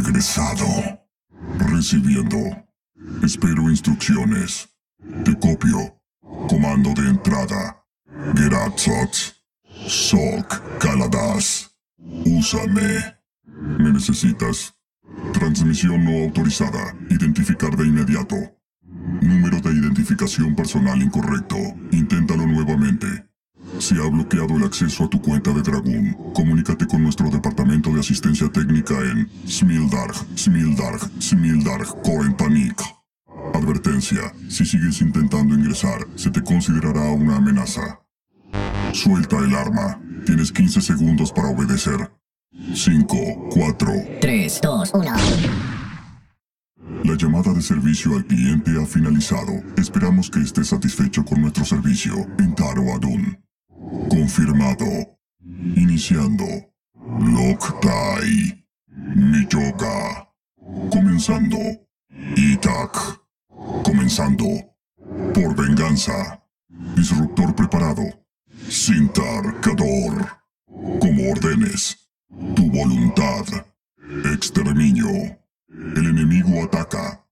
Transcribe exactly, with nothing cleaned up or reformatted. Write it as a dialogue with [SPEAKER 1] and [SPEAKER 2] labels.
[SPEAKER 1] ingresado. Recibiendo. Espero instrucciones. Te copio. Comando de entrada. Geratzot. Sok Kaladas. Úsame. ¿Me necesitas? Transmisión no autorizada. Identificar de inmediato. Número de identificación personal incorrecto. Inténtalo nuevamente. Se ha bloqueado el acceso a tu cuenta de Dragoon. Comunícate con nuestro departamento de asistencia técnica en Smildarg, Smildarg, Smildarg, Korenpanik. Advertencia. Si sigues intentando ingresar, se te considerará una amenaza. Suelta el arma. Tienes quince segundos para obedecer. cinco, cuatro,
[SPEAKER 2] tres, dos, uno.
[SPEAKER 1] La llamada de servicio al cliente ha finalizado. Esperamos que estés satisfecho con nuestro servicio en Taro Adun. Confirmado. Iniciando. Loktai. Miyoga. Comenzando. Itak. Comenzando. Por venganza. Disruptor preparado. Sintar Kador. Como ordenes. Tu voluntad. Exterminio. El enemigo ataca.